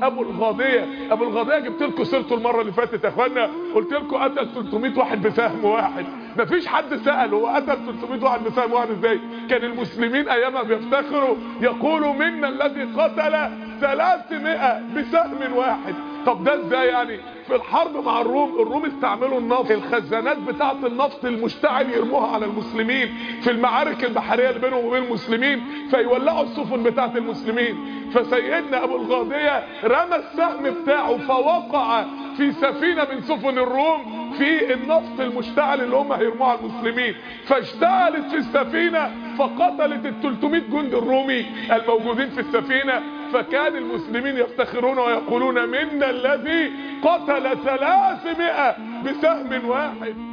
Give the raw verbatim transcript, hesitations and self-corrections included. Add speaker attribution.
Speaker 1: ابو الغاضيه. ابو الغاضيه جبت لكم سيرته المره اللي فاتت يا اخوانا، قلت لكم قتل ثلاثمائة واحد بسهم واحد. مفيش حد سأل هو قتل ثلاثمائة واحد بسهم واحد ازاي. كان المسلمين ايامها بيفتخروا يقولوا منا الذي قتل ثلاثمائة بسهم واحد. طب ده ازاي يعني؟ في الحرب مع الروم، الروم استعملوا النفط، الخزانات بتاعه النفط المشتعل يرموها على المسلمين في المعارك البحريه اللي بينهم وبين المسلمين، فيولعوا السفن بتاعه المسلمين. فسيدنا ابو الغاضيه رمى السهم بتاعه فوقع في سفينه من سفن الروم في النفط المشتعل اللي هم هيرموه على المسلمين، فاشتعلت في السفينه فقتلت ال ثلاثمائة جندي الرومي الموجودين في السفينه. فكان المسلمين يفتخرون ويقولون منا الذي قتل ثلاثمائة بسهم واحد.